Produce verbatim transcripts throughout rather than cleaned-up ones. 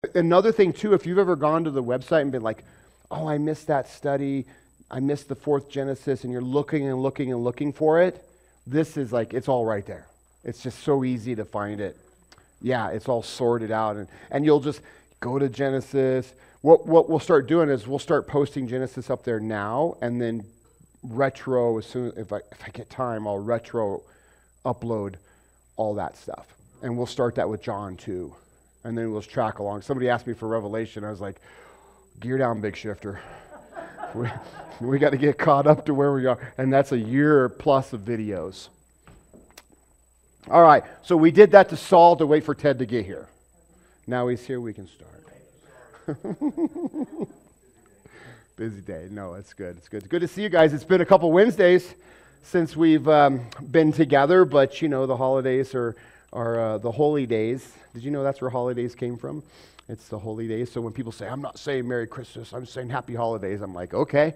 Another thing too, if you've ever gone to the website and been like, oh, I missed that study, I missed the fourth Genesis, and you're looking and looking and looking for it, this is like, it's all right there. It's just so easy to find it. Yeah, it's all sorted out. And, and you'll just go to Genesis. What, what we'll start doing is we'll start posting Genesis up there now, and then retro, as soon if I, if I get time, I'll retro upload all that stuff. And we'll start that with John too. And then we'll track along. Somebody asked me for Revelation. I was like, gear down, big shifter. we we got to get caught up to where we are. And that's a year plus of videos. All right, so we did that to Saul to wait for Ted to get here. Now he's here, we can start. Busy day. No, it's good. It's good. It's good to see you guys. It's been a couple Wednesdays since we've um, been together, but you know, the holidays are, are uh, the holy days. Did you know that's where holidays came from? It's the holy days. So when people say, I'm not saying Merry Christmas, I'm saying Happy Holidays, I'm like, okay.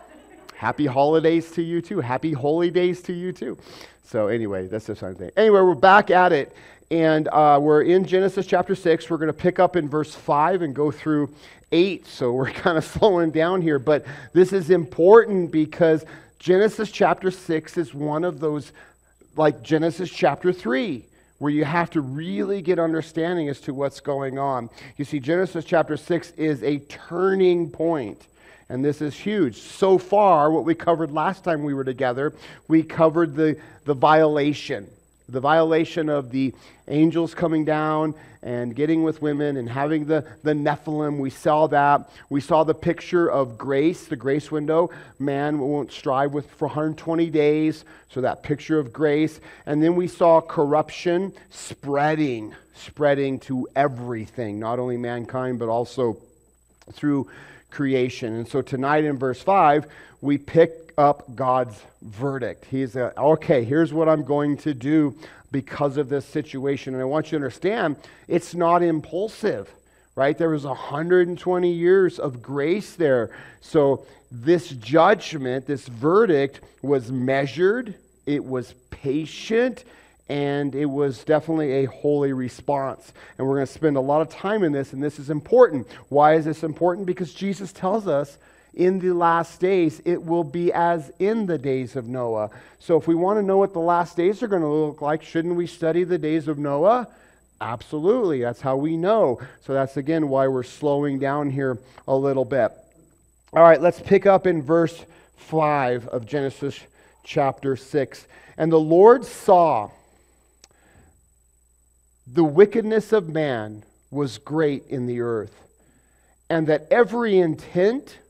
Happy holidays to you too. Happy holy days to you too. So anyway, that's the same thing. Anyway, we're back at it. And uh, we're in Genesis chapter six. We're going to pick up in verse five and go through eight. So we're kind of slowing down here. But this is important because Genesis chapter six is one of those, like Genesis chapter three, where you have to really get understanding as to what's going on. You see, Genesis chapter six is a turning point. And this is huge. So far, what we covered last time we were together, we covered the, the violation. The violation of the angels coming down and getting with women and having the, the Nephilim. We saw that. We saw the picture of grace, the grace window. Man won't strive with for one hundred twenty days. So that picture of grace. And then we saw corruption spreading, spreading to everything. Not only mankind, but also through creation. And so tonight in verse five, we pick up God's verdict. He's a, okay, here's what I'm going to do because of this situation. And I want you to understand, it's not impulsive, right? There was one hundred twenty years of grace there. So this judgment, this verdict was measured, it was patient, and it was definitely a holy response. And we're going to spend a lot of time in this, and this is important. Why is this important? Because Jesus tells us in the last days, it will be as in the days of Noah. So if we want to know what the last days are going to look like, shouldn't we study the days of Noah? Absolutely. That's how we know. So that's, again, why we're slowing down here a little bit. All right, let's pick up in verse five of Genesis chapter six. And the Lord saw the wickedness of man was great in the earth, and that every intent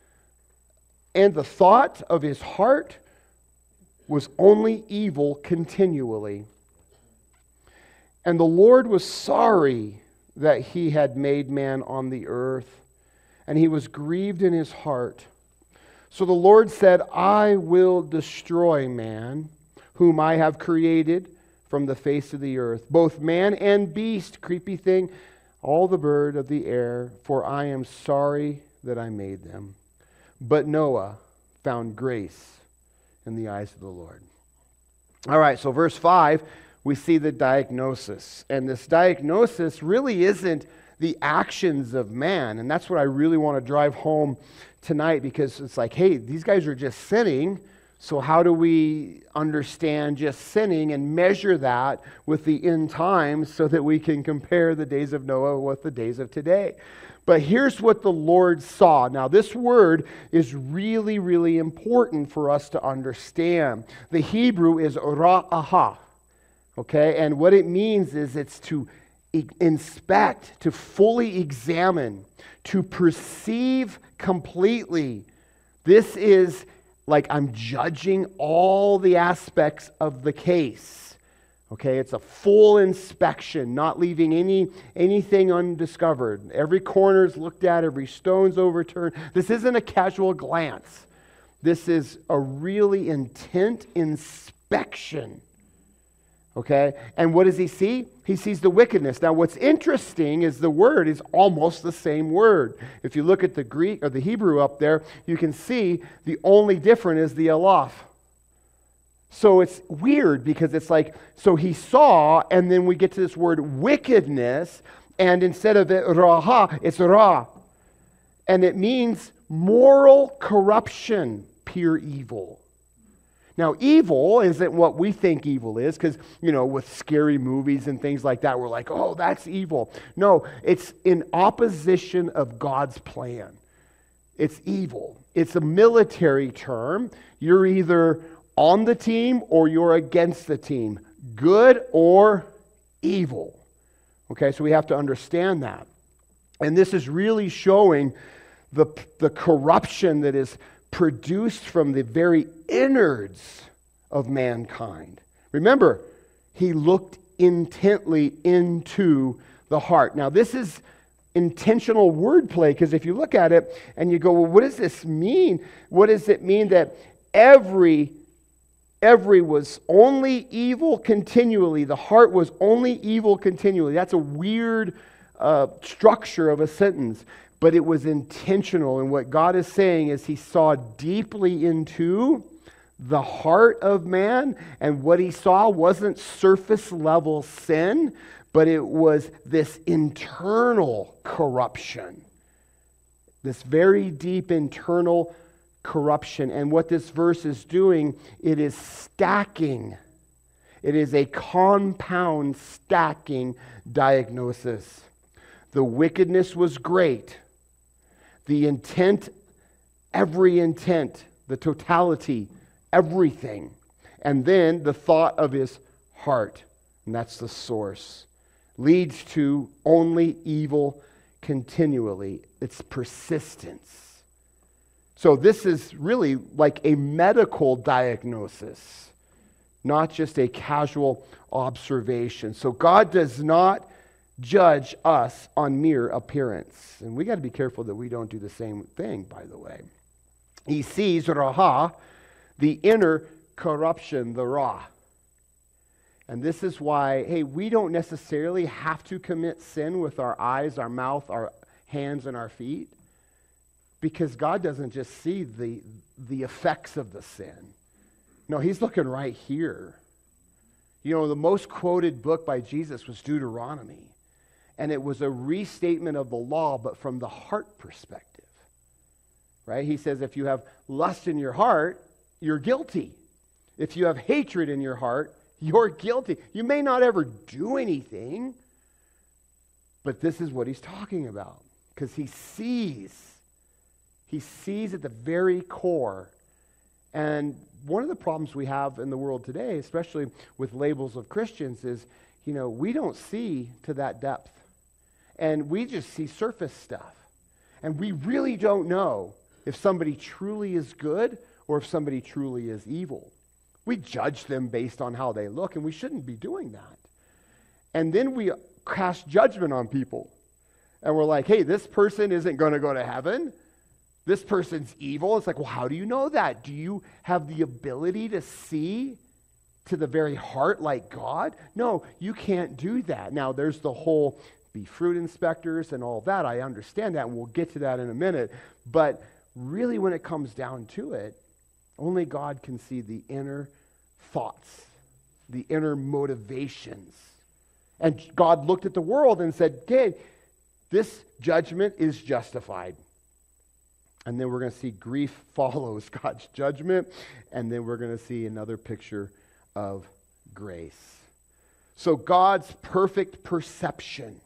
and the thought of his heart was only evil continually. And the Lord was sorry that he had made man on the earth, and he was grieved in his heart. So the Lord said, I will destroy man, whom I have created from the face of the earth, both man and beast, creepy thing, all the bird of the air, for I am sorry that I made them. But Noah found grace in the eyes of the Lord. All right, so verse five, we see the diagnosis. And this diagnosis really isn't the actions of man. And that's what I really want to drive home tonight, because it's like, hey, these guys are just sinning. So how do we understand just sinning and measure that with the end times so that we can compare the days of Noah with the days of today? But here's what the Lord saw. Now, this word is really, really important for us to understand. The Hebrew is ra'aha, okay? And what it means is it's to inspect, to fully examine, to perceive completely. This is like I'm judging all the aspects of the case. Okay, it's a full inspection, not leaving any anything undiscovered. Every corner is looked at, every stone's overturned. This isn't a casual glance. This is a really intent inspection. Okay, and what does he see? He sees the wickedness. Now, what's interesting is the word is almost the same word. If you look at the Greek or the Hebrew up there, you can see the only different is the alaf. So it's weird because it's like, so he saw, and then we get to this word wickedness, And instead of it, raha, it's ra. And it means moral corruption, pure evil. Now, evil isn't what we think evil is, because, you know, with scary movies and things like that, we're like, oh, that's evil. No, it's in opposition of God's plan. It's evil. It's a military term. You're either on the team or you're against the team, good or evil. Okay, so we have to understand that. And this is really showing the, the corruption that is produced from the very innards of mankind. Remember, he looked intently into the heart. Now, this is intentional wordplay, because if you look at it and you go, well, what does this mean? What does it mean that every every was only evil continually? The heart was only evil continually. That's a weird uh, structure of a sentence. But it was intentional. And what God is saying is he saw deeply into the heart of man. And what he saw wasn't surface level sin, but it was this internal corruption. This very deep internal corruption. And what this verse is doing, it is stacking. It is a compound stacking diagnosis. The wickedness was great. The intent, every intent, the totality, everything. And then the thought of his heart, and that's the source, leads to only evil continually. It's persistence. So this is really like a medical diagnosis, not just a casual observation. So God does not judge us on mere appearance. And we got to be careful that we don't do the same thing, by the way. He sees raha, the inner corruption, the ra. And this is why, hey, we don't necessarily have to commit sin with our eyes, our mouth, our hands, and our feet, because God doesn't just see the, the effects of the sin. No, he's looking right here. You know, the most quoted book by Jesus was Deuteronomy. And it was a restatement of the law, but from the heart perspective. Right? He says if you have lust in your heart, you're guilty. If you have hatred in your heart, you're guilty. You may not ever do anything, but this is what he's talking about. Because he sees. He sees at the very core. And one of the problems we have in the world today, especially with labels of Christians, is, you know, we don't see to that depth. And we just see surface stuff. And we really don't know if somebody truly is good or if somebody truly is evil. We judge them based on how they look, and we shouldn't be doing that. And then we cast judgment on people. And we're like, hey, this person isn't going to go to heaven. This person's evil. It's like, well, how do you know that? Do you have the ability to see to the very heart like God? No, you can't do that. Now, there's the whole be fruit inspectors and all that. I understand that, and we'll get to that in a minute. But really, when it comes down to it, only God can see the inner thoughts, the inner motivations. And God looked at the world and said, okay, this judgment is justified. And then we're going to see grief follows God's judgment. And then we're going to see another picture of grace. So God's perfect perception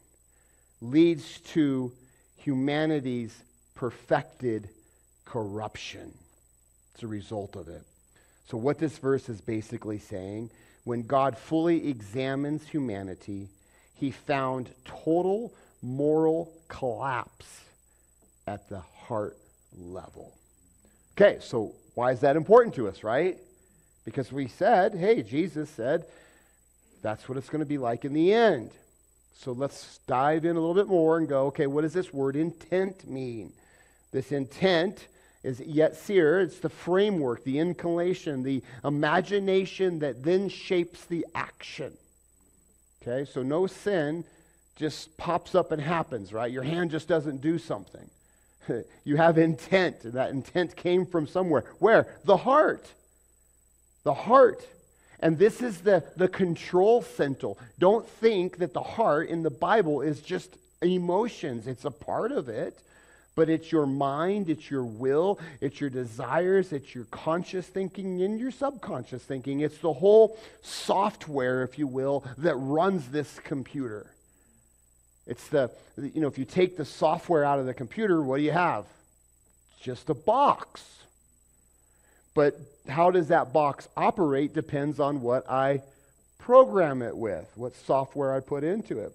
leads to humanity's perfected corruption. It's a result of it. So what this verse is basically saying, when God fully examines humanity, he found total moral collapse at the heart level. Okay, so why is that important to us, right? Because we said, hey, Jesus said, that's what it's going to be like in the end. So let's dive in a little bit more and go, okay, what does this word intent mean? This intent is yetzir, it's the framework, the inclination, the imagination that then shapes the action. Okay, so no sin just pops up and happens, right? Your hand just doesn't do something. You have intent, and that intent came from somewhere. Where? The heart. The heart. And this is the, the control center. Don't think that the heart in the Bible is just emotions. It's a part of it, but it's your mind, it's your will, it's your desires, it's your conscious thinking and your subconscious thinking. It's the whole software, if you will, that runs this computer. It's the, you know, if you take the software out of the computer, what do you have? Just a box. But how does that box operate depends on what I program it with, what software I put into it.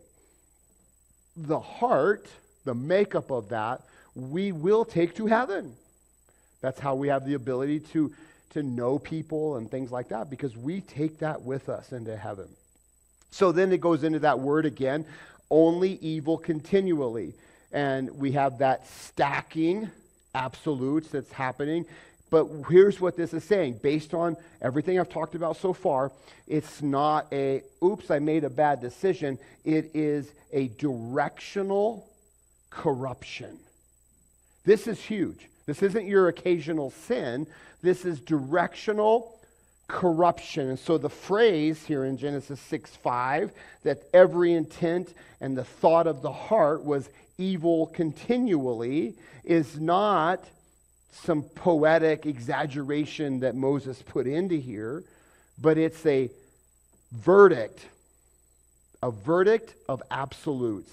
The heart, the makeup of that, we will take to heaven. That's how we have the ability to, to know people and things like that, because we take that with us into heaven. So then it goes into that word again, only evil continually. And we have that stacking absolutes that's happening. But here's what this is saying. Based on everything I've talked about so far, it's not a, oops, I made a bad decision. It is a directional corruption. This is huge. This isn't your occasional sin. This is directional corruption. And so the phrase here in Genesis six five, that every intent and the thought of the heart was evil continually, is not some poetic exaggeration that Moses put into here, but it's a verdict, a verdict of absolutes.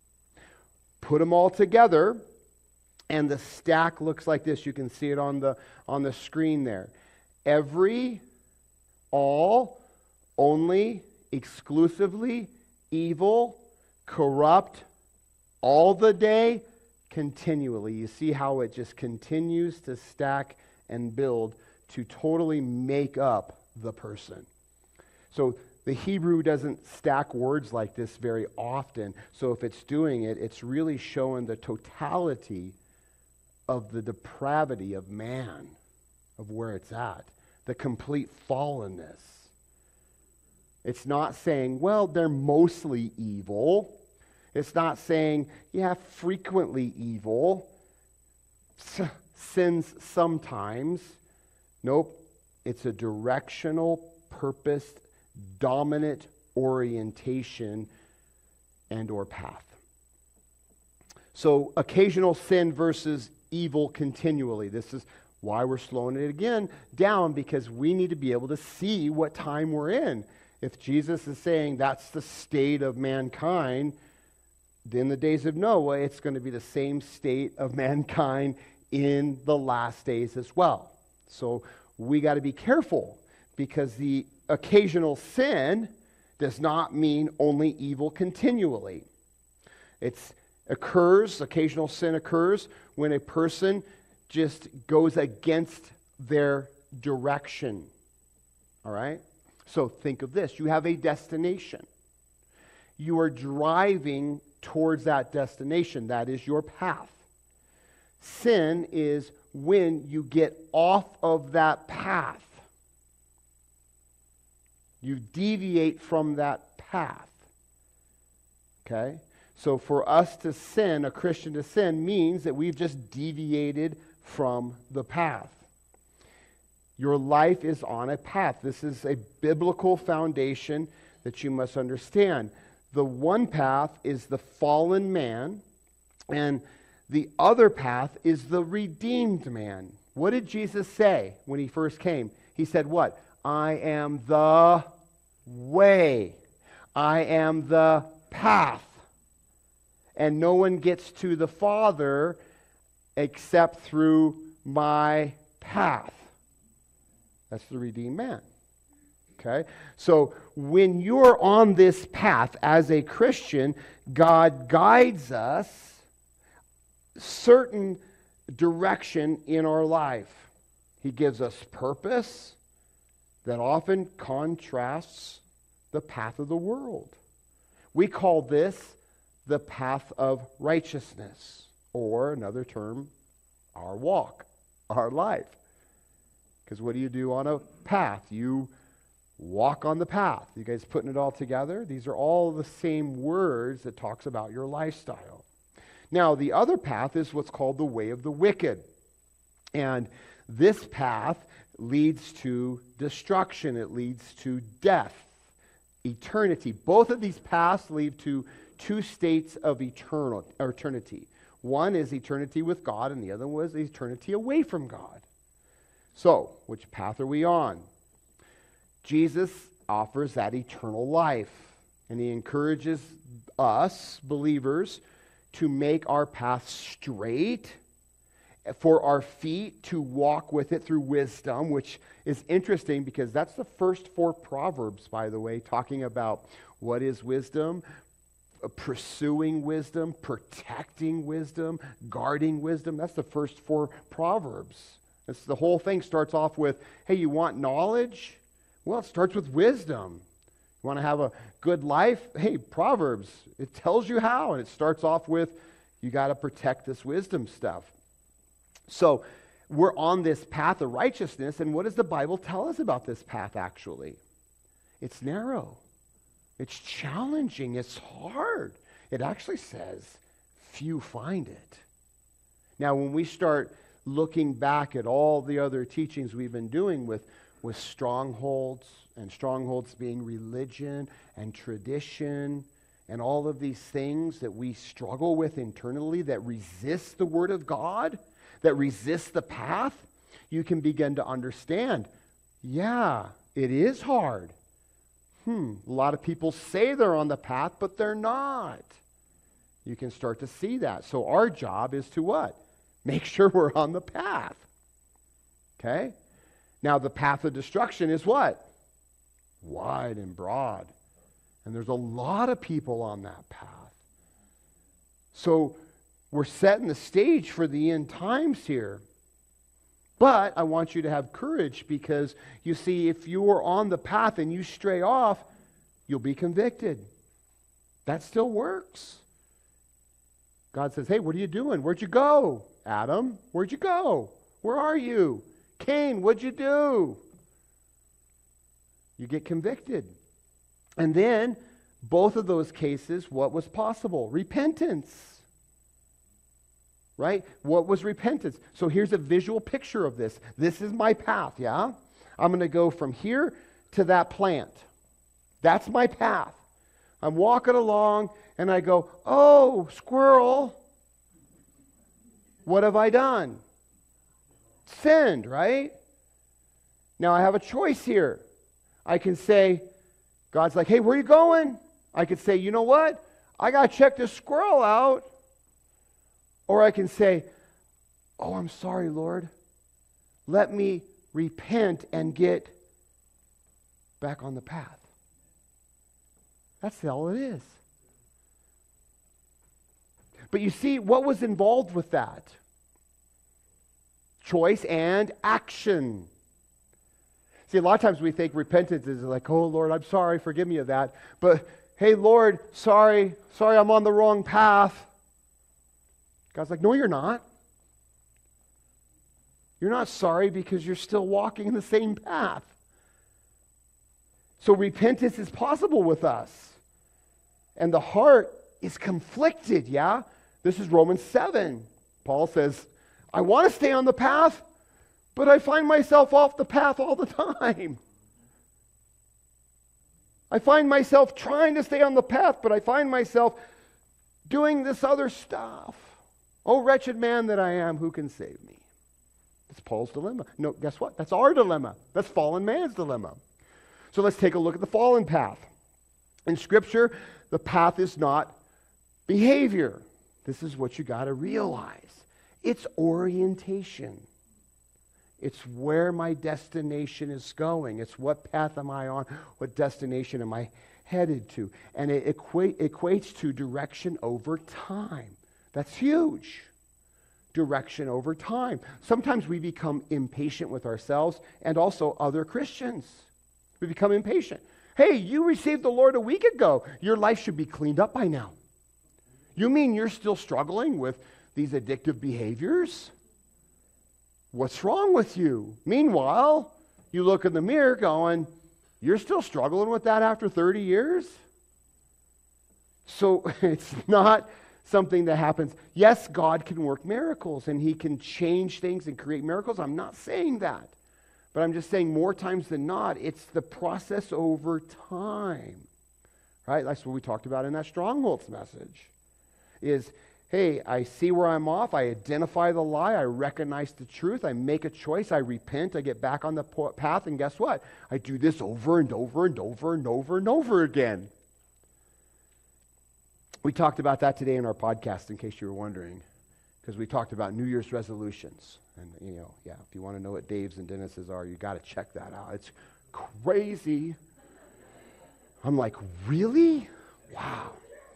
Put them all together, and the stack looks like this. You can see it on the on the screen there. Every, all, only, exclusively, evil, corrupt, all the day, continually. You see how it just continues to stack and build to totally make up the person. So the Hebrew doesn't stack words like this very often. So if it's doing it, it's really showing the totality of the depravity of man, of where it's at, the complete fallenness. It's not saying, well, they're mostly evil. It's not saying, yeah, frequently evil, S- sins sometimes. Nope. It's a directional, purposed, dominant orientation and or path. So occasional sin versus evil continually. This is why we're slowing it again down, because we need to be able to see what time we're in. If Jesus is saying that's the state of mankind, in the days of Noah, it's going to be the same state of mankind in the last days as well. So we got to be careful, because the occasional sin does not mean only evil continually. It occurs, occasional sin occurs when a person just goes against their direction. All right? So think of this. You have a destination. You are driving towards that destination. That is your path. Sin is when you get off of that path. You deviate from that path. Okay? So for us to sin, a Christian to sin, means that we've just deviated from the path. Your life is on a path. This is a biblical foundation that you must understand. The one path is the fallen man, and the other path is the redeemed man. What did Jesus say when he first came? He said what? I am the way. I am the path. And no one gets to the Father except through my path. That's the redeemed man. Okay? So when you're on this path as a Christian, God guides us certain direction in our life. He gives us purpose that often contrasts the path of the world. We call this the path of righteousness, or another term, our walk, our life. Because what do you do on a path? You walk on the path. You guys putting it all together? These are all the same words that talks about your lifestyle. Now, the other path is what's called the way of the wicked. And this path leads to destruction. It leads to death, eternity. Both of these paths lead to two states of eternal or eternity. One is eternity with God, and the other was eternity away from God. So, which path are we on? Jesus offers that eternal life, and he encourages us, believers, to make our path straight, for our feet to walk with it through wisdom, which is interesting because that's the first four Proverbs, by the way, talking about what is wisdom, pursuing wisdom, protecting wisdom, guarding wisdom. That's the first four Proverbs. It's, the whole thing starts off with, hey, you want knowledge? Well, it starts with wisdom. You want to have a good life? Hey, Proverbs, it tells you how, and it starts off with, you got to protect this wisdom stuff. So we're on this path of righteousness, and what does the Bible tell us about this path actually? It's narrow. It's challenging. It's hard. It actually says, few find it. Now, when we start looking back at all the other teachings we've been doing with, with strongholds, and strongholds being religion and tradition, and all of these things that we struggle with internally that resist the Word of God, that resist the path, you can begin to understand, yeah, it is hard. Hmm, a lot of people say they're on the path, but they're not. You can start to see that. So our job is to what? Make sure we're on the path. Okay? Now the path of destruction is what? Wide and broad. And there's a lot of people on that path. So we're setting the stage for the end times here. But I want you to have courage because, you see, if you are on the path and you stray off, you'll be convicted. That still works. God says, hey, what are you doing? Where'd you go? Adam, where'd you go? Where are you? Cain, what'd you do? You get convicted. And then, both of those cases, what was possible? Repentance. Right? What was repentance? So here's a visual picture of this. This is my path, yeah? I'm going to go from here to that plant. That's my path. I'm walking along and I go, oh, squirrel, what have I done? Sinned, right? Now I have a choice here. I can say, God's like, hey, where are you going? I could say, you know what? I got to check this squirrel out. Or I can say, oh, I'm sorry, Lord. Let me repent and get back on the path. That's all it is. But you see, what was involved with that? Choice and action. See, a lot of times we think repentance is like, oh, Lord, I'm sorry, forgive me of that. But, hey, Lord, sorry, sorry, I'm on the wrong path. God's like, no, you're not. You're not sorry because you're still walking in the same path. So repentance is possible with us. And the heart is conflicted, yeah? This is Romans seven. Paul says, I want to stay on the path, but I find myself off the path all the time. I find myself trying to stay on the path, but I find myself doing this other stuff. Oh, wretched man that I am, who can save me? That's Paul's dilemma. No, guess what? That's our dilemma. That's fallen man's dilemma. So let's take a look at the fallen path. In Scripture, the path is not behavior. This is what you got to realize. It's orientation. It's where my destination is going. It's what path am I on? What destination am I headed to? And it equate, equates to direction over time. That's huge. Direction over time. Sometimes we become impatient with ourselves and also other Christians. We become impatient. Hey, you received the Lord a week ago. Your life should be cleaned up by now. You mean you're still struggling with these addictive behaviors? What's wrong with you? Meanwhile, you look in the mirror going, you're still struggling with that after thirty years? So it's not something that happens. Yes, God can work miracles and He can change things and create miracles. I'm not saying that. But I'm just saying more times than not, it's the process over time. Right? That's what we talked about in that Strongholds message. Is, hey, I see where I'm off. I identify the lie. I recognize the truth. I make a choice. I repent. I get back on the path. And guess what? I do this over and over and over and over and over again. We talked about that today in our podcast, in case you were wondering, because we talked about New Year's resolutions. And, you know, yeah, if you want to know what Dave's and Dennis's are, you got to check that out. It's crazy. I'm like, really? Wow.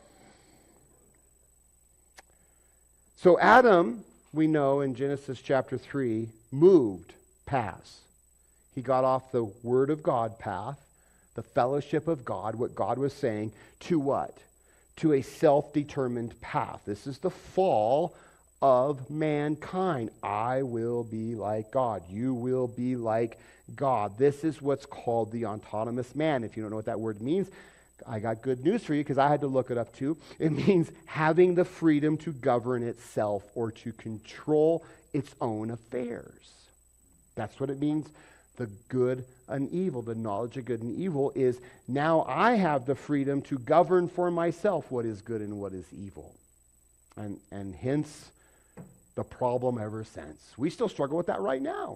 So Adam, we know in Genesis chapter three, moved past. He got off the Word of God path, the fellowship of God, what God was saying, to what? To a self-determined path. This is the fall of mankind. I will be like God. You will be like God. This is what's called the autonomous man. If you don't know what that word means, I got good news for you because I had to look it up too. It means having the freedom to govern itself or to control its own affairs. That's what it means. The good and evil, the knowledge of good and evil is now I have the freedom to govern for myself what is good and what is evil. And, and hence the problem ever since. We still struggle with that right now.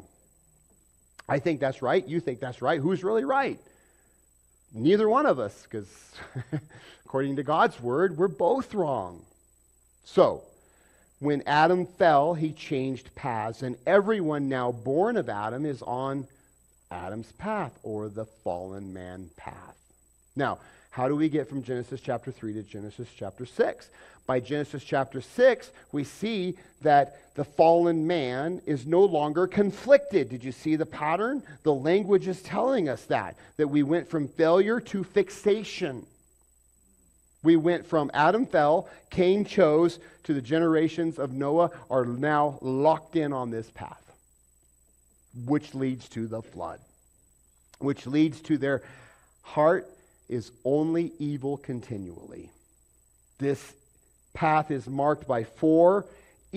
I think that's right. You think that's right. Who's really right? Neither one of us, because according to God's word, we're both wrong. So, when Adam fell, he changed paths, and everyone now born of Adam is on Adam's path, or the fallen man path. Now, how do we get from Genesis chapter three to Genesis chapter six? By Genesis chapter six, we see that the fallen man is no longer conflicted. Did you see the pattern? The language is telling us that, that we went from failure to fixation. We went from Adam fell, Cain chose, to the generations of Noah are now locked in on this path, which leads to the flood, which leads to their heart is only evil continually. This path is marked by four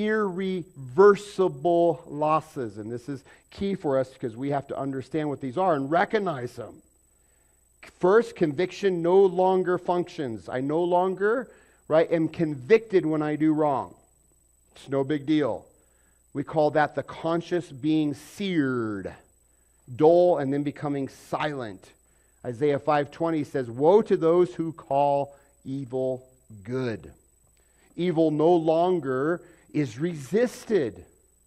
irreversible losses. And this is key for us because we have to understand what these are and recognize them. First, conviction no longer functions. I no longer, right, am convicted when I do wrong. It's no big deal. We call that the conscience being seared, dull, and then becoming silent. Isaiah five twenty says, "Woe to those who call evil good." Evil no longer is resisted.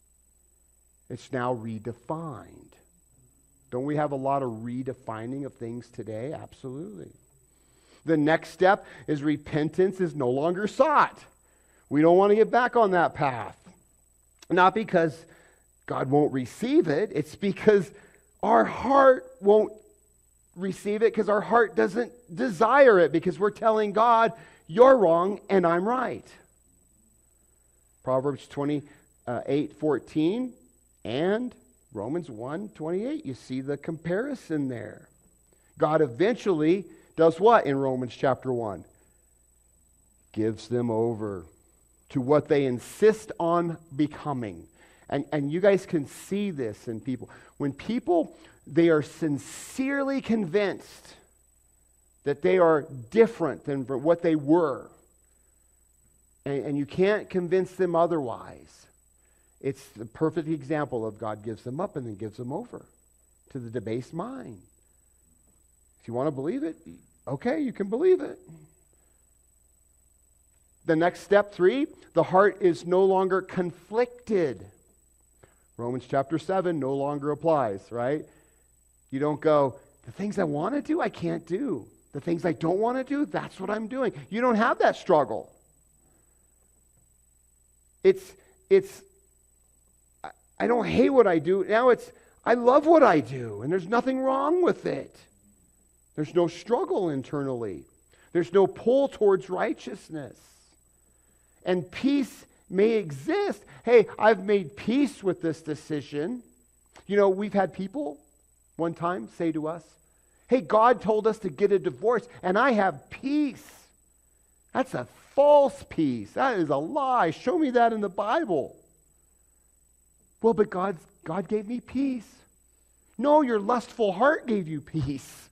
It's now redefined. Don't we have a lot of redefining of things today? Absolutely. The next step is repentance is no longer sought. We don't want to get back on that path. Not because God won't receive it. It's because our heart won't receive it because our heart doesn't desire it because we're telling God, you're wrong and I'm right. Proverbs twenty-eight fourteen and Romans one twenty-eight. You see the comparison there. God eventually does what in Romans chapter one? Gives them over to what they insist on becoming. And, and you guys can see this in people. When people, they are sincerely convinced that they are different than what they were, and, and you can't convince them otherwise. It's the perfect example of God gives them up and then gives them over to the debased mind. If you want to believe it, okay, you can believe it. The next step, three, the heart is no longer conflicted. Romans chapter seven no longer applies, right? You don't go, the things I want to do, I can't do. The things I don't want to do, that's what I'm doing. You don't have that struggle. It's, it's, I, I don't hate what I do. Now it's, I love what I do, and there's nothing wrong with it. There's no struggle internally. There's no pull towards righteousness. And peace may exist. Hey, I've made peace with this decision. You know, we've had people one time say to us, hey, God told us to get a divorce, and I have peace. That's a false peace. That is a lie. Show me that in the Bible. Well, but God's, God gave me peace. No, your lustful heart gave you peace.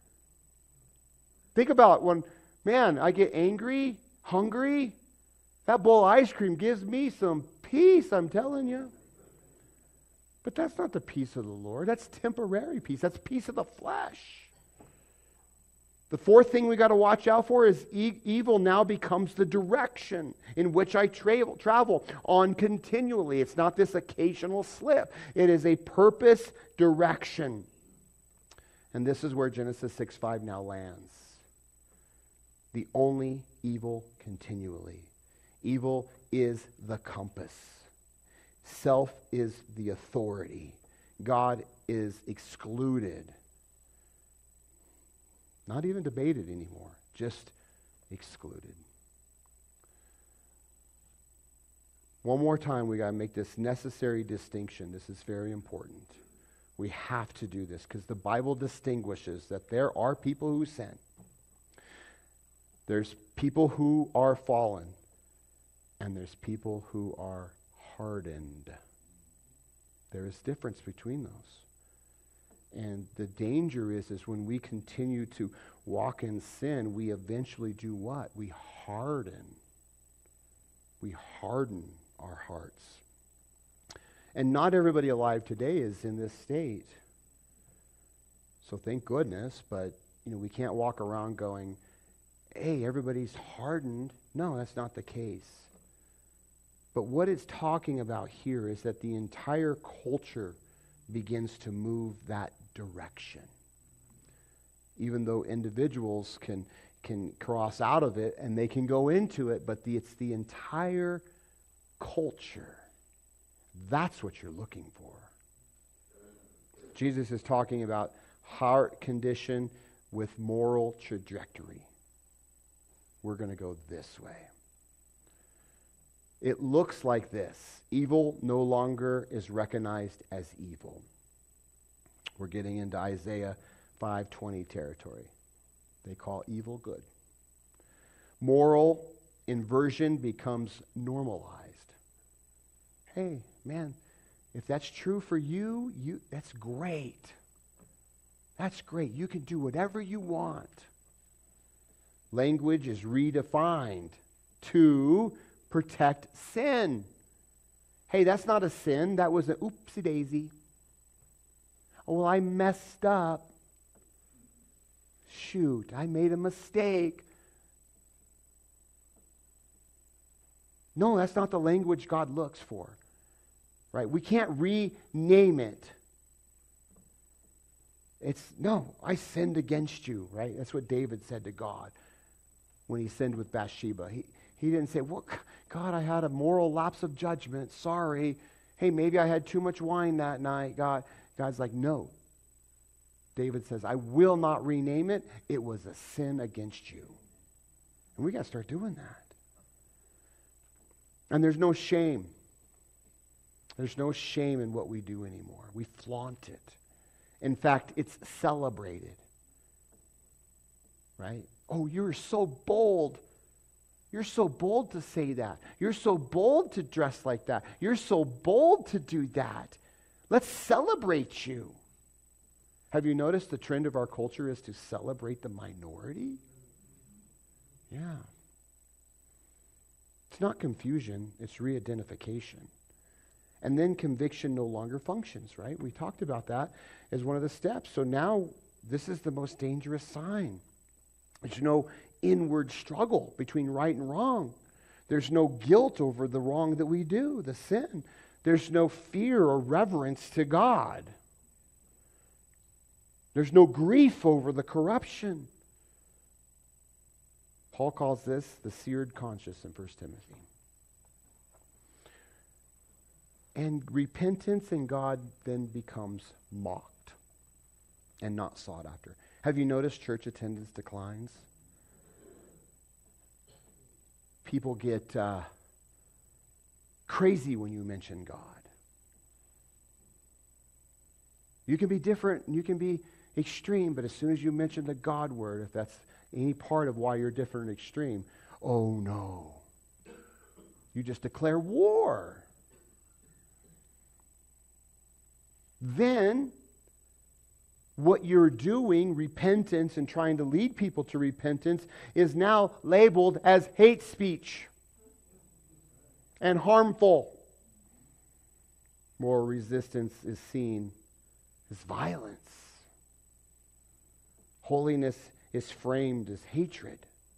Think about when, man, I get angry, hungry. That bowl of ice cream gives me some peace, I'm telling you. But that's not the peace of the Lord. That's temporary peace. That's peace of the flesh. The fourth thing we got to watch out for is e- evil now becomes the direction in which I travel, travel on continually. It's not this occasional slip. It is a purpose direction. And this is where Genesis six five now lands. The only evil continually. Evil is the compass. Self is the authority. God is excluded. Not even debated anymore, just excluded. One more time, we got to make this necessary distinction. This is very important. We have to do this because the Bible distinguishes that there are people who sin. There's people who are fallen, and there's people who are hardened. There is difference between those. And the danger is, is when we continue to walk in sin, we eventually do what? We harden. We harden our hearts. And not everybody alive today is in this state. So thank goodness, but you know, we can't walk around going, hey, everybody's hardened. No, that's not the case. But what it's talking about here is that the entire culture begins to move that direction. Even though individuals can can cross out of it and they can go into it, but the, it's the entire culture. That's what you're looking for. Jesus is talking about heart condition with moral trajectory. We're going to go this way. It looks like this. Evil no longer is recognized as evil. We're getting into Isaiah five twenty territory. They call evil good. Moral inversion becomes normalized. Hey, man, if that's true for you, you that's great. That's great. You can do whatever you want. Language is redefined to protect sin. Hey, that's not a sin. That was an oopsie daisy. Oh, well, I messed up. Shoot, I made a mistake. No, that's not the language God looks for. Right? We can't rename it. It's, no, I sinned against you, right? That's what David said to God when he sinned with Bathsheba. He, he didn't say, well, God, I had a moral lapse of judgment. Sorry. Hey, maybe I had too much wine that night. God, God's like, no. David says, I will not rename it. It was a sin against you. And we got to start doing that. And there's no shame. There's no shame in what we do anymore. We flaunt it. In fact, it's celebrated. Right? Oh, you're so bold. You're so bold to say that. You're so bold to dress like that. You're so bold to do that. Let's celebrate you. Have you noticed the trend of our culture is to celebrate the minority? Yeah. It's not confusion, it's re-identification. And then conviction no longer functions, right? We talked about that as one of the steps. So now this is the most dangerous sign. There's no inward struggle between right and wrong. There's no guilt over the wrong that we do, the sin. There's no fear or reverence to God. There's no grief over the corruption. Paul calls this the seared conscience in First Timothy. And repentance in God then becomes mocked and not sought after. Have you noticed church attendance declines? People get uh, crazy when you mention God. You can be different and you can be extreme, but as soon as you mention the God word, if that's any part of why you're different and extreme, oh no. You just declare war. Then what you're doing, repentance and trying to lead people to repentance, is now labeled as hate speech and harmful. Moral resistance is seen as violence. Holiness is framed as hatred.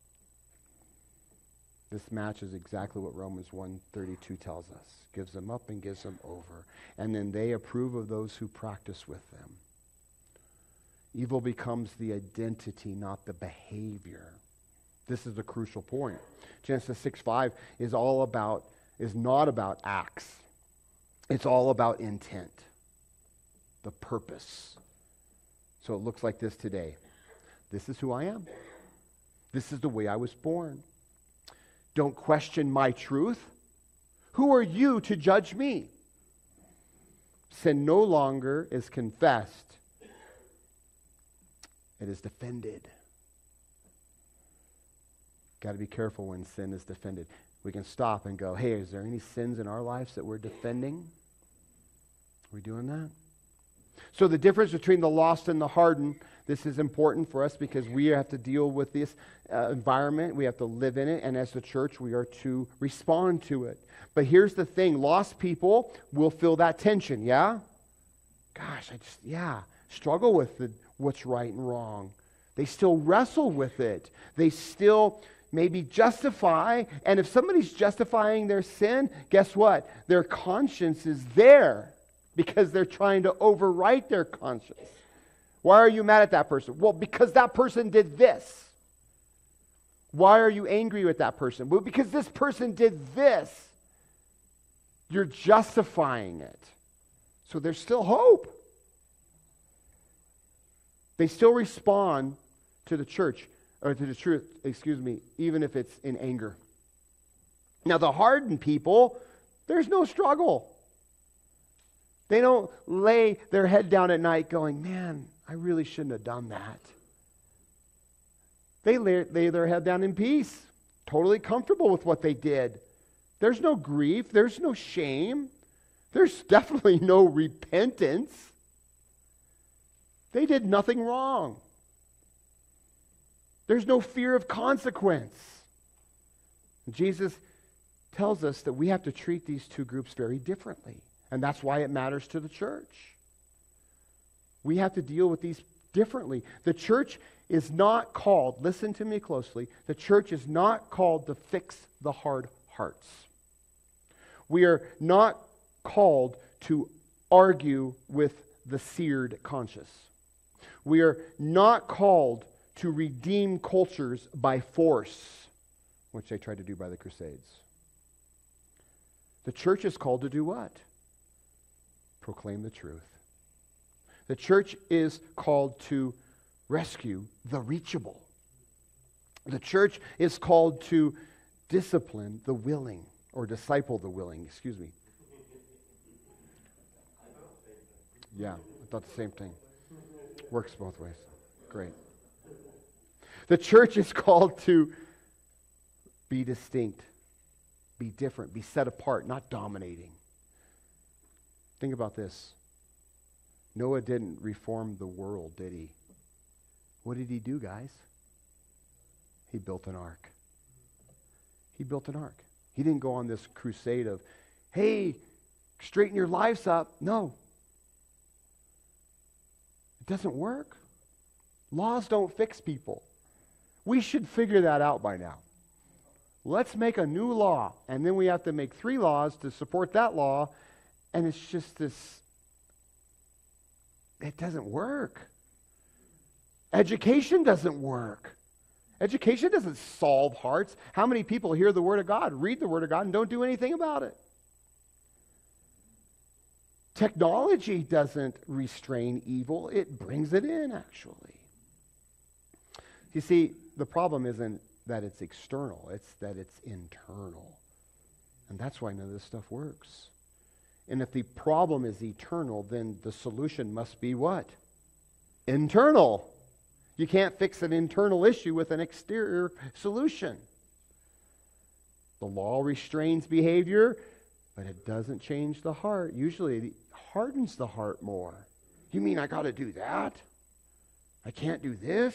This matches exactly what Romans one thirty-two tells us. Gives them up and gives them over. And then they approve of those who practice with them. Evil becomes the identity, not the behavior. This is the crucial point. Genesis six five is all about, is not about acts. It's all about intent. The purpose. So it looks like this today. This is who I am. This is the way I was born. Don't question my truth. Who are you to judge me? Sin no longer is confessed. It is defended. Got to be careful when sin is defended. We can stop and go, hey, is there any sins in our lives that we're defending? Are we doing that? So the difference between the lost and the hardened, this is important for us because we have to deal with this uh, environment. We have to live in it. And as the church, we are to respond to it. But here's the thing. Lost people will feel that tension, yeah? Gosh, I just, yeah, struggle with the, what's right and wrong. They still wrestle with it. They still maybe justify. And if somebody's justifying their sin, guess what? Their conscience is there because they're trying to overwrite their conscience. Why are you mad at that person? Well, because that person did this. Why are you angry with that person? Well, because this person did this. You're justifying it. So there's still hope. They still respond to the church, or to the truth, excuse me, even if it's in anger. Now, the hardened people, there's no struggle. They don't lay their head down at night going, man, I really shouldn't have done that. They lay, lay their head down in peace, totally comfortable with what they did. There's no grief. There's no shame. There's definitely no repentance. They did nothing wrong. There's no fear of consequence. Jesus tells us that we have to treat these two groups very differently. And that's why it matters to the church. We have to deal with these differently. The church is not called, listen to me closely, the church is not called to fix the hard hearts. We are not called to argue with the seared conscience. We are not called to redeem cultures by force, which they tried to do by the Crusades. The church is called to do what? Proclaim the truth. The church is called to rescue the reachable. The church is called to discipline the willing, or disciple the willing, excuse me. Yeah, I thought the same thing. Works both ways. Great. The church is called to be distinct, be different, be set apart, not dominating. Think about this. Noah didn't reform the world, did he? What did he do, guys? He built an ark. He built an ark. He didn't go on this crusade of, hey, straighten your lives up. No. It doesn't work. Laws don't fix people. We should figure that out by now. Let's make a new law, and then we have to make three laws to support that law, and it's just this, it doesn't work. Education doesn't work. Education doesn't solve hearts. How many people hear the Word of God, read the Word of God, and don't do anything about it? Technology doesn't restrain evil. It brings it in, actually. You see, the problem isn't that it's external. It's that it's internal. And that's why none of this stuff works. And if the problem is eternal, then the solution must be what? Internal. You can't fix an internal issue with an exterior solution. The law restrains behavior, but it doesn't change the heart. Usually it hardens the heart more. You mean I got to do that? I can't do this.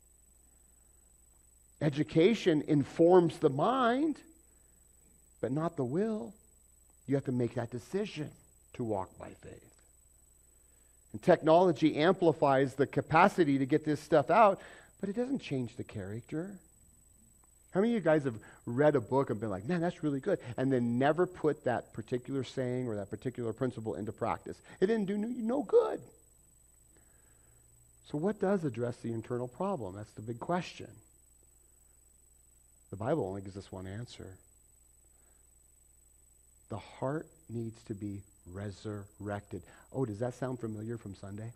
Education informs the mind, but not the will. You have to make that decision to walk by faith. And technology amplifies the capacity to get this stuff out, but it doesn't change the character. How many of you guys have read a book and been like, man, that's really good, and then never put that particular saying or that particular principle into practice? It didn't do you no good. So what does address the internal problem? That's the big question. The Bible only gives us one answer. The heart needs to be resurrected. Oh, does that sound familiar from Sunday?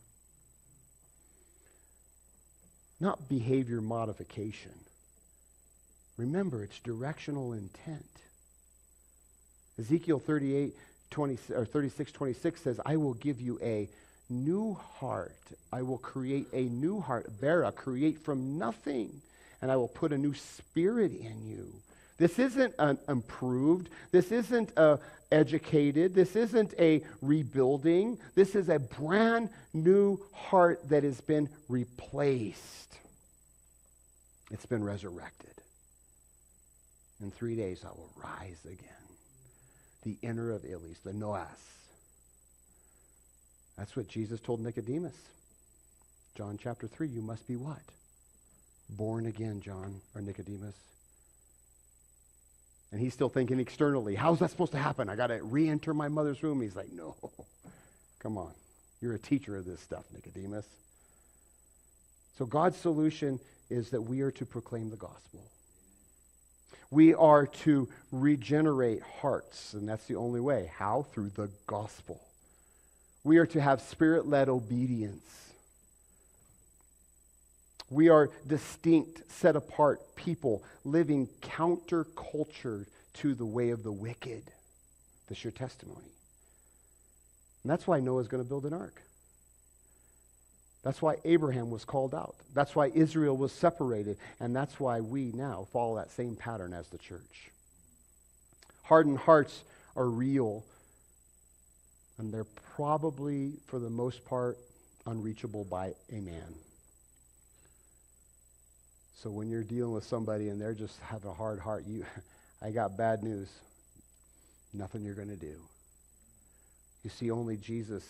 Not behavior modification. Remember, it's directional intent. Ezekiel thirty-eight, twenty, or thirty-six, twenty-six says, I will give you a new heart. I will create a new heart. Bara, create from nothing. And I will put a new spirit in you. This isn't an improved. This isn't a educated. This isn't a rebuilding. This is a brand new heart that has been replaced. It's been resurrected. In three days I will rise again. The inner of Ilis, the Noas. That's what Jesus told Nicodemus. John chapter three, you must be what? Born again, John, or Nicodemus. And he's still thinking externally, how's that supposed to happen? I got to re-enter my mother's womb. He's like, no, come on. You're a teacher of this stuff, Nicodemus. So God's solution is that we are to proclaim the gospel. We are to regenerate hearts, and that's the only way. How? Through the gospel. We are to have spirit-led obedience. We are distinct, set-apart people living counter-culture to the way of the wicked. That's your testimony. And that's why Noah's going to build an ark. That's why Abraham was called out. That's why Israel was separated. And that's why we now follow that same pattern as the church. Hardened hearts are real. And they're probably, for the most part, unreachable by a man. So when you're dealing with somebody and they're just having a hard heart, you, I got bad news. Nothing you're going to do. You see, only Jesus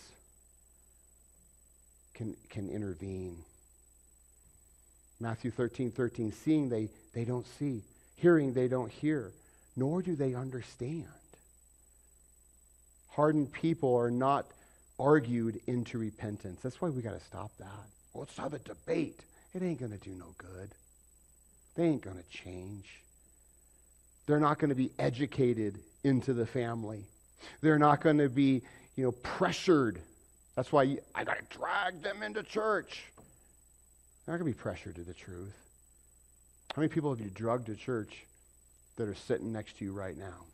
can, can intervene. Matthew thirteen thirteen, seeing they, they don't see, hearing they don't hear, nor do they understand. Hardened people are not argued into repentance. That's why we got to stop that. Well, let's have a debate. It ain't going to do no good. They ain't going to change. They're not going to be educated into the family. They're not going to be, you know, pressured. That's why you, I got to drag them into church. They're not going to be pressured to the truth. How many people have you drugged to church that are sitting next to you right now?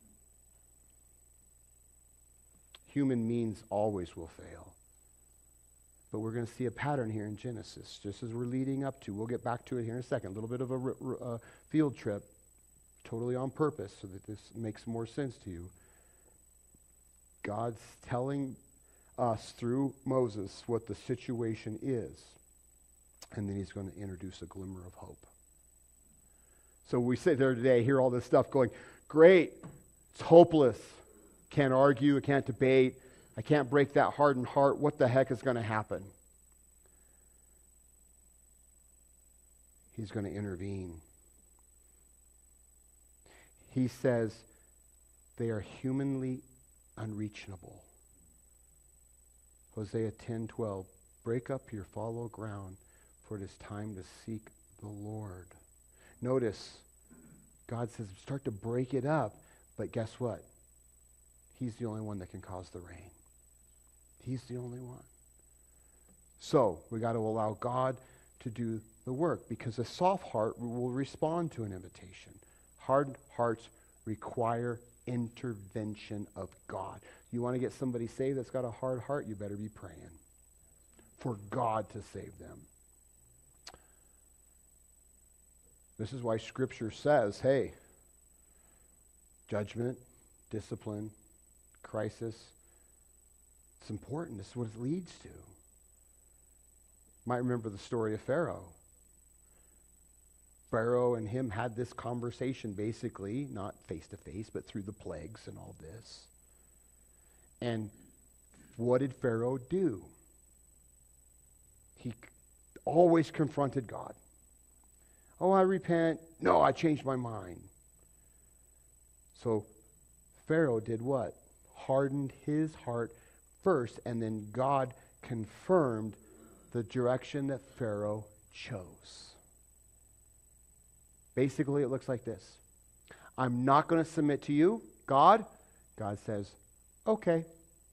Human means always will fail. But we're going to see a pattern here in Genesis, just as we're leading up to. We'll get back to it here in a second. A little bit of a r- r- uh, field trip, totally on purpose, so that this makes more sense to you. God's telling us through Moses what the situation is, and then he's going to introduce a glimmer of hope. So we sit there today, hear all this stuff going, great, it's hopeless. Can't argue, I can't debate. I can't break that hardened heart. What the heck is going to happen? He's going to intervene. He says they are humanly unreachable. Hosea ten twelve, break up your fallow ground, for it is time to seek the Lord. Notice, God says start to break it up, but guess what? He's the only one that can cause the rain. He's the only one. So we got to allow God to do the work, because a soft heart will respond to an invitation. Hard hearts require intervention of God. You want to get somebody saved that's got a hard heart, you better be praying for God to save them. This is why Scripture says, hey, judgment, discipline, crisis, it's important. This is what it leads to. Might remember the story of Pharaoh. Pharaoh and him had this conversation, basically, not face to face, but through the plagues and all this. And what did Pharaoh do? He always confronted God. Oh, I repent. No, I changed my mind. So Pharaoh did what? Hardened his heart first, and then God confirmed the direction that Pharaoh chose. Basically, it looks like this. I'm not going to submit to you, God. God says, okay.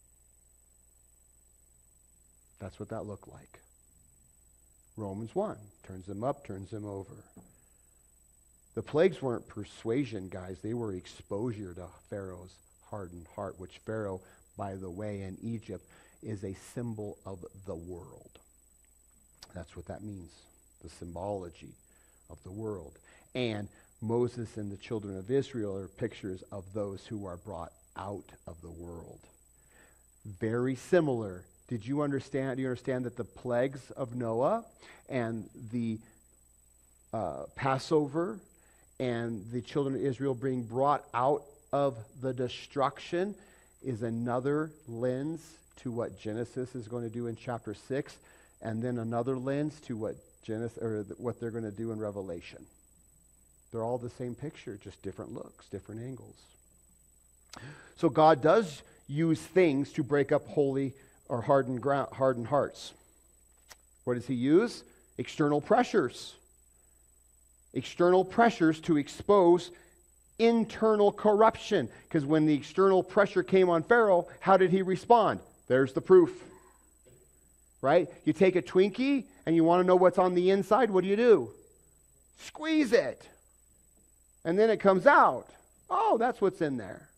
That's what that looked like. Romans one, turns them up, turns them over. The plagues weren't persuasion, guys. They were exposure to Pharaoh's hardened heart, which Pharaoh, by the way, in Egypt, is a symbol of the world. That's what that means, the symbology of the world. And Moses and the children of Israel are pictures of those who are brought out of the world. Very similar. Did you understand? Do you understand that the plagues of Noah and the uh, Passover and the children of Israel being brought out of the destruction is another lens to what Genesis is going to do in chapter six, and then another lens to what Genesis or what they're going to do in Revelation. They're all the same picture, just different looks, different angles. So God does use things to break up holy or hardened ground, hardened hearts. What does he use? External pressures. External pressures to expose internal corruption. Because when the external pressure came on Pharaoh, how did he respond? There's the proof. Right? You take a Twinkie and you want to know what's on the inside, what do you do? Squeeze it. And then it comes out. Oh, that's what's in there.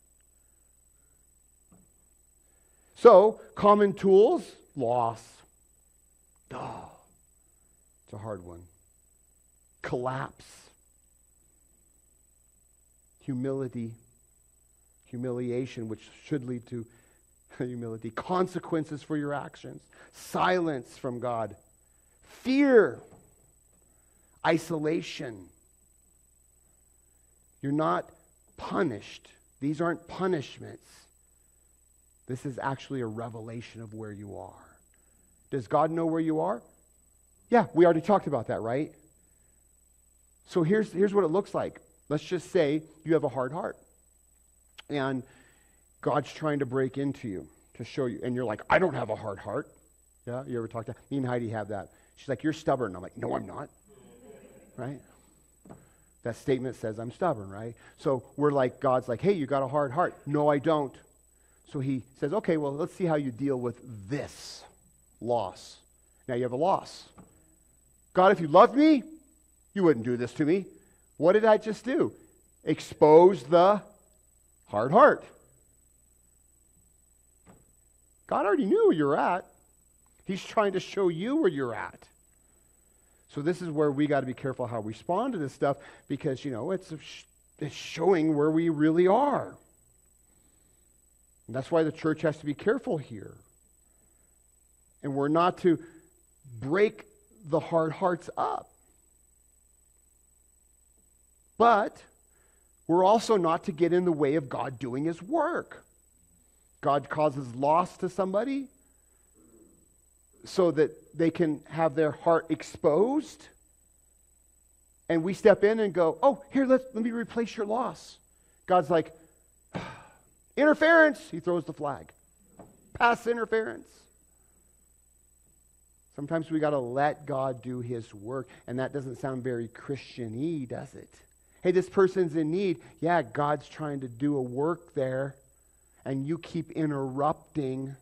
So, common tools, loss. Oh, it's a hard one. Collapse. Humility. Humiliation, which should lead to humility. Consequences for your actions. Silence from God. Fear. Isolation. You're not punished. These aren't punishments. This is actually a revelation of where you are. Does God know where you are? Yeah, we already talked about that, right? So here's, here's what it looks like. Let's just say you have a hard heart. And God's trying to break into you to show you. And you're like, I don't have a hard heart. Yeah, you ever talk to me and Heidi have that. She's like, you're stubborn. I'm like, no, I'm not. Right? That statement says I'm stubborn, right? So we're like, God's like, hey, you got a hard heart. No, I don't. So he says, okay, well, let's see how you deal with this loss. Now you have a loss. God, if you loved me, you wouldn't do this to me. What did I just do? Expose the hard heart. God already knew where you're at. He's trying to show you where you're at. So this is where we got to be careful how we respond to this stuff, because, you know, it's, it's showing where we really are. And that's why the church has to be careful here. And we're not to break the hard hearts up. But we're also not to get in the way of God doing his work. God causes loss to somebody so that they can have their heart exposed. And we step in and go, oh, here, let's, let me replace your loss. God's like, interference. He throws the flag. Pass interference. Sometimes we got to let God do his work. And that doesn't sound very Christian-y, does it? Hey, this person's in need. Yeah, God's trying to do a work there. And you keep interrupting.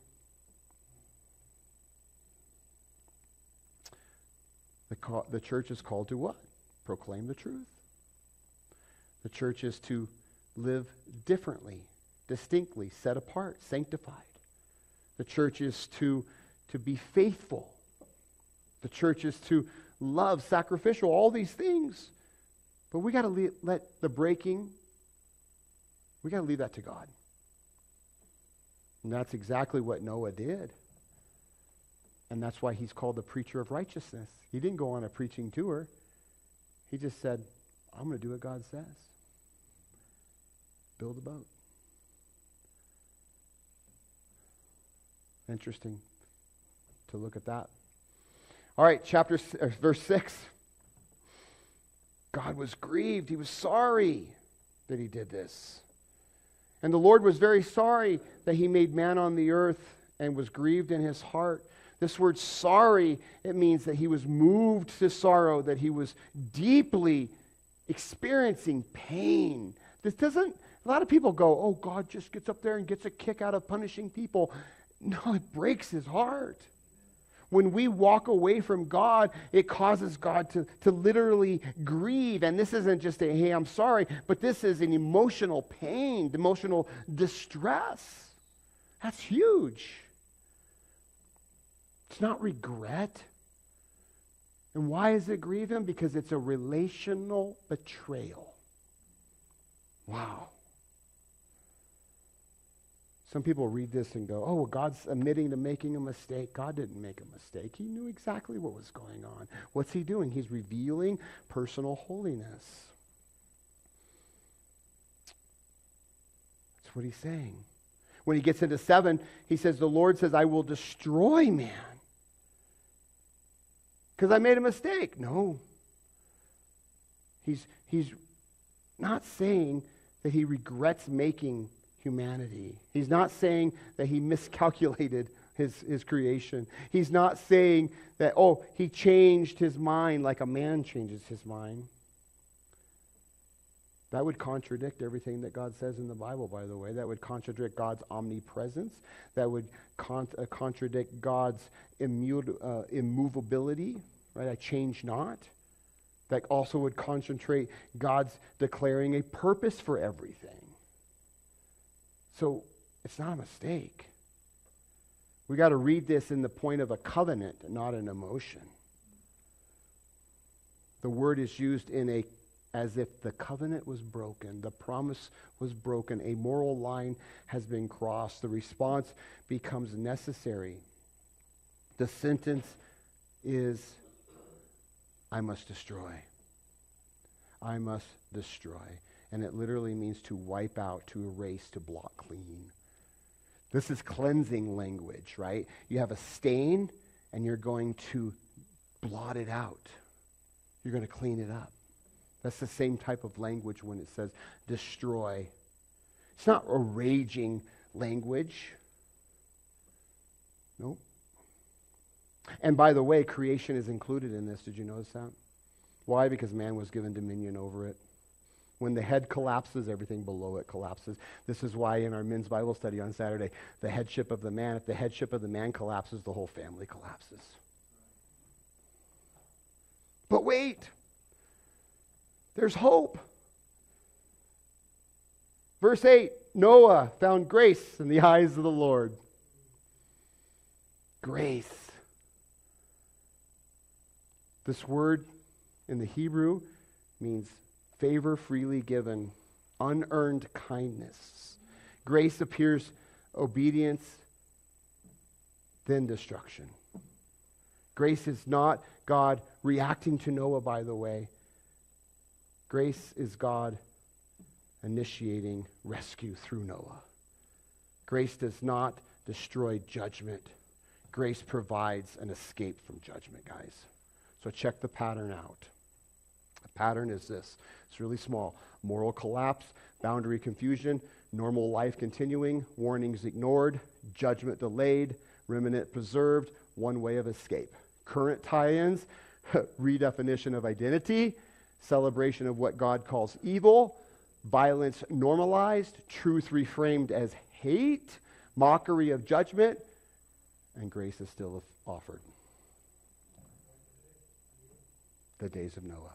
The, call, the church is called to what? Proclaim the truth. The church is to live differently, distinctly, set apart, sanctified. The church is to, to be faithful. The church is to love, sacrificial, all these things. But we got to le- let the breaking, we got to leave that to God. And that's exactly what Noah did. And that's why he's called the preacher of righteousness. He didn't go on a preaching tour. He just said, I'm going to do what God says. Build a boat. Interesting to look at that. All right, chapter uh, verse six. God was grieved. He was sorry that he did this. And the Lord was very sorry that he made man on the earth and was grieved in his heart. This word sorry, it means that he was moved to sorrow, that he was deeply experiencing pain. This doesn't, a lot of people go, oh, God just gets up there and gets a kick out of punishing people. No, it breaks his heart. When we walk away from God, it causes God to, to literally grieve. And this isn't just a, hey, I'm sorry, but this is an emotional pain, emotional distress. That's huge. It's not regret. And why does it grieve him? Because it's a relational betrayal. Wow. Some people read this and go, oh, well, God's admitting to making a mistake. God didn't make a mistake. He knew exactly what was going on. What's he doing? He's revealing personal holiness. That's what he's saying. When he gets into seven, he says, the Lord says, I will destroy man because I made a mistake. No. He's, he's not saying that he regrets making humanity. He's not saying that he miscalculated his, his creation. He's not saying that, oh, he changed his mind like a man changes his mind. That would contradict everything that God says in the Bible, by the way. That would contradict God's omnipresence. That would con- uh, contradict God's immu- uh, immovability, right? I change not. That also would concentrate God's declaring a purpose for everything. So it's not a mistake. We got to read this in the point of a covenant, not an emotion. The word is used in a as if the covenant was broken, the promise was broken, a moral line has been crossed. The response becomes necessary. The sentence is, I must destroy. I must destroy. And it literally means to wipe out, to erase, to blot clean. This is cleansing language, right? You have a stain, and you're going to blot it out. You're going to clean it up. That's the same type of language when it says destroy. It's not a raging language. Nope. And by the way, creation is included in this. Did you notice that? Why? Because man was given dominion over it. When the head collapses, everything below it collapses. This is why in our men's Bible study on Saturday, the headship of the man, if the headship of the man collapses, the whole family collapses. But wait. There's hope. Verse eight, Noah found grace in the eyes of the Lord. Grace. This word in the Hebrew means favor freely given, unearned kindness. Grace appears obedience, then destruction. Grace is not God reacting to Noah, by the way. Grace is God initiating rescue through Noah. Grace does not destroy judgment. Grace provides an escape from judgment, guys. So check the pattern out. The pattern is this. It's really small. Moral collapse, boundary confusion, normal life continuing, warnings ignored, judgment delayed, remnant preserved, one way of escape. Current tie-ins, redefinition of identity, celebration of what God calls evil, violence normalized, truth reframed as hate, mockery of judgment, and grace is still offered. The days of Noah.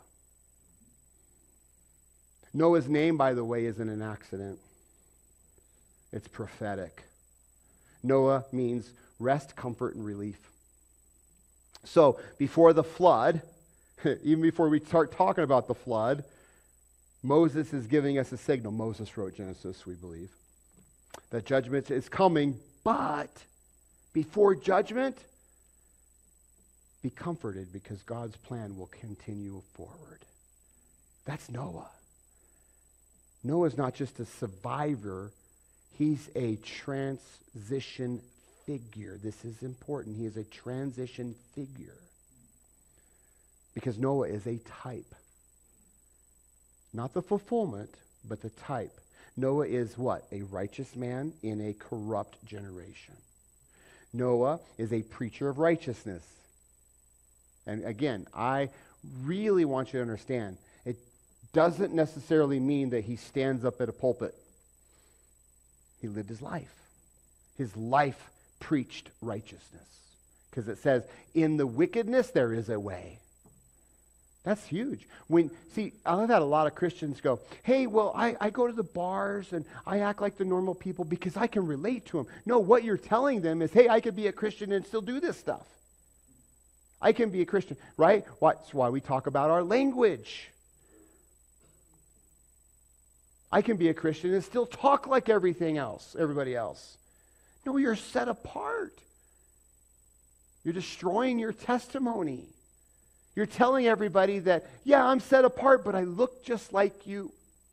Noah's name, by the way, isn't an accident. It's prophetic. Noah means rest, comfort, and relief. So, before the flood, even before we start talking about the flood, Moses is giving us a signal. Moses wrote Genesis, we believe, that judgment is coming, but before judgment, Be comforted because God's plan will continue forward. That's Noah. Noah's not just a survivor, he's a transition figure. This is important. He is a transition figure. Because Noah is a type. Not the fulfillment, but the type. Noah is what? A righteous man in a corrupt generation. Noah is a preacher of righteousness. And again, I really want you to understand, it doesn't necessarily mean that he stands up at a pulpit. He lived his life. His life preached righteousness. Because it says, in the wickedness there is a way. That's huge. When see, I've had a lot of Christians go, hey, well, I, I go to the bars and I act like the normal people because I can relate to them. No, what you're telling them is, hey, I could be a Christian and still do this stuff. I can be a Christian, right? That's why we talk about our language. I can be a Christian and still talk like everything else, everybody else. No, you're set apart. You're destroying your testimony. You're telling everybody that, yeah, I'm set apart, but I look just like you.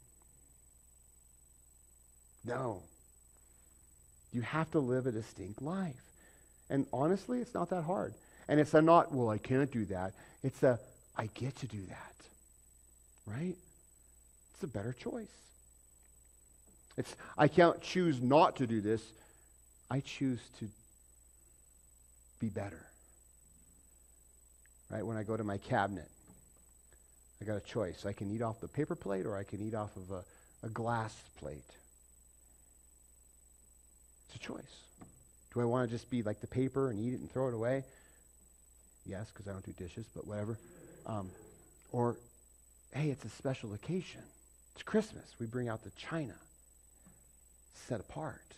No. You have to live a distinct life. And honestly, it's not that hard. And it's a not, well, I can't do that. It's a, I get to do that. Right? It's a better choice. It's, I can't choose not to do this. I choose to be better. Right? When I go to my cabinet, I got a choice. I can eat off the paper plate or I can eat off of a, a glass plate. It's a choice. Do I want to just be like the paper and eat it and throw it away? Yes, because I don't do dishes, but whatever. Um, or, hey, it's a special occasion. It's Christmas. We bring out the china. Set apart.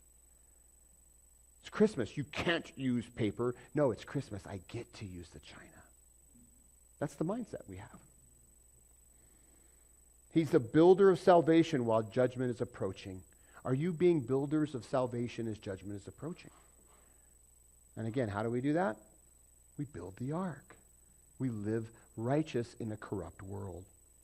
It's Christmas. You can't use paper. No, it's Christmas. I get to use the china. That's the mindset we have. He's the builder of salvation while judgment is approaching. Are you being builders of salvation as judgment is approaching? And again, how do we do that? We build the ark. We live righteous in a corrupt world.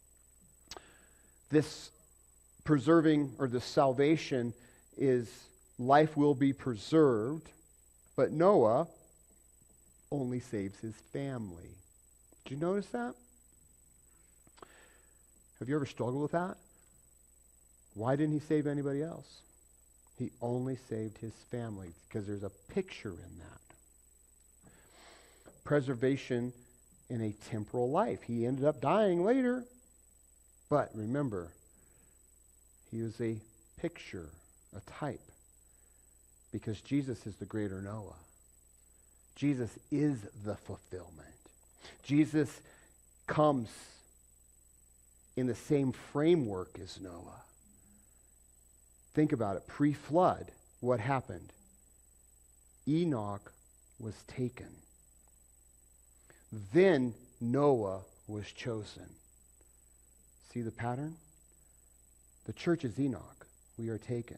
This preserving or this salvation is life will be preserved, but Noah only saves his family. Did you notice that? Have you ever struggled with that? Why didn't he save anybody else? He only saved his family because there's a picture in that. Preservation in a temporal life. He ended up dying later. But remember, he was a picture, a type. Because Jesus is the greater Noah. Jesus is the fulfillment. Jesus comes in the same framework as Noah. Think about it. Pre-flood, what happened? Enoch was taken. Then Noah was chosen. See the pattern? The church is Enoch. We are taken.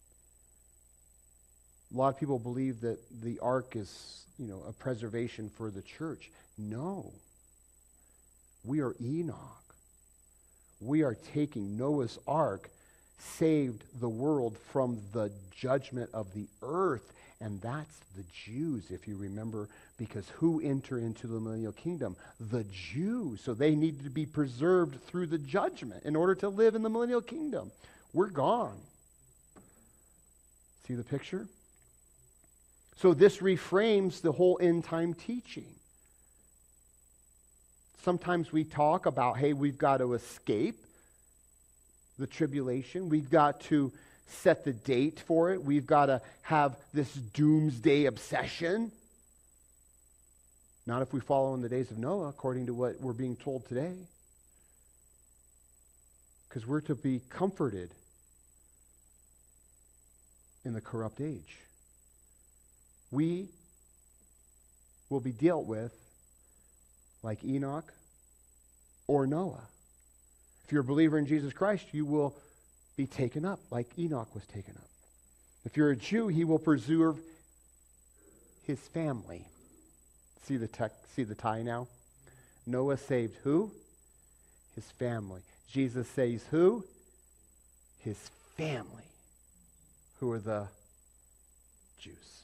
A lot of people believe that the ark is, you know, a preservation for the church. No. We are Enoch. We are taking Noah's ark, saved the world from the judgment of the earth. And that's the Jews, if you remember, because who enter into the millennial kingdom? The Jews. So they need to be preserved through the judgment in order to live in the millennial kingdom. We're gone. See the picture? So this reframes the whole end time teaching. Sometimes we talk about, hey, we've got to escape the tribulation. We've got to set the date for it. We've got to have this doomsday obsession. Not if we follow in the days of Noah, according to what we're being told today. Because we're to be comforted in the corrupt age. We will be dealt with like Enoch or Noah. If you're a believer in Jesus Christ, you will be taken up like Enoch was taken up. If you're a Jew, he will preserve his family. See the tech, see the tie now? Noah saved who? His family. Jesus saves who? His family. Who are the Jews.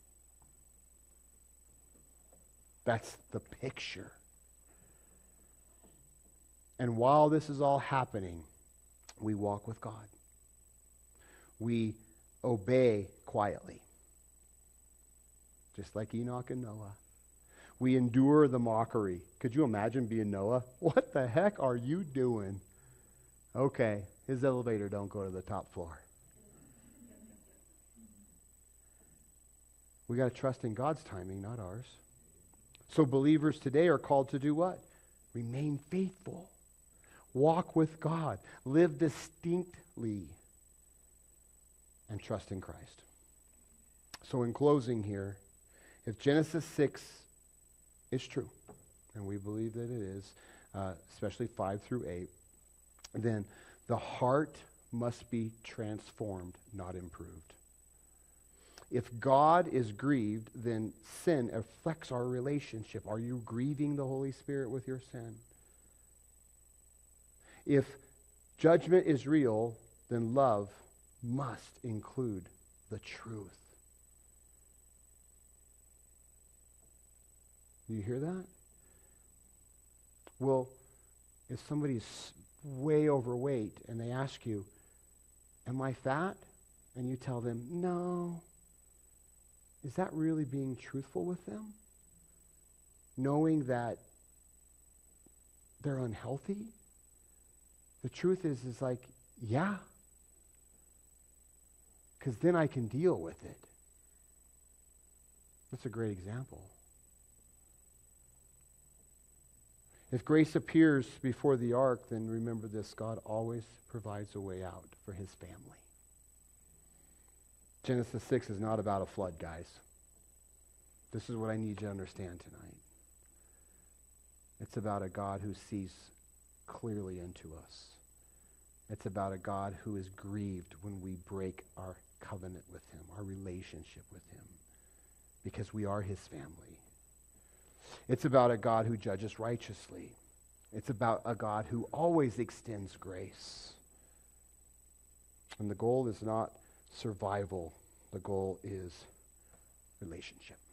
That's the picture. And while this is all happening, we walk with God. We obey quietly. Just like Enoch and Noah. We endure the mockery. Could you imagine being Noah? What the heck are you doing? Okay, his elevator don't go to the top floor. We got to trust in God's timing, not ours. So believers today are called to do what? Remain faithful. Walk with God. Live distinctly. And trust in Christ. So in closing here, if Genesis six is true, and we believe that it is, uh, especially five through eight, then the heart must be transformed, not improved. If God is grieved, then sin affects our relationship. Are you grieving the Holy Spirit with your sin? If judgment is real, then love must include the truth. Do you hear that? Well, if somebody's way overweight and they ask you, am I fat? And you tell them, no. Is that really being truthful with them? Knowing that they're unhealthy? The truth is, is like, yeah. Because then I can deal with it. That's a great example. If grace appears before the ark, then remember this, God always provides a way out for his family. Genesis six is not about a flood, guys. This is what I need you to understand tonight. It's about a God who sees clearly into us. It's about a God who is grieved when we break our covenant with him, our relationship with him, because we are his family. It's about a God who judges righteously. It's about a God who always extends grace. And the goal is not survival. The goal is relationship.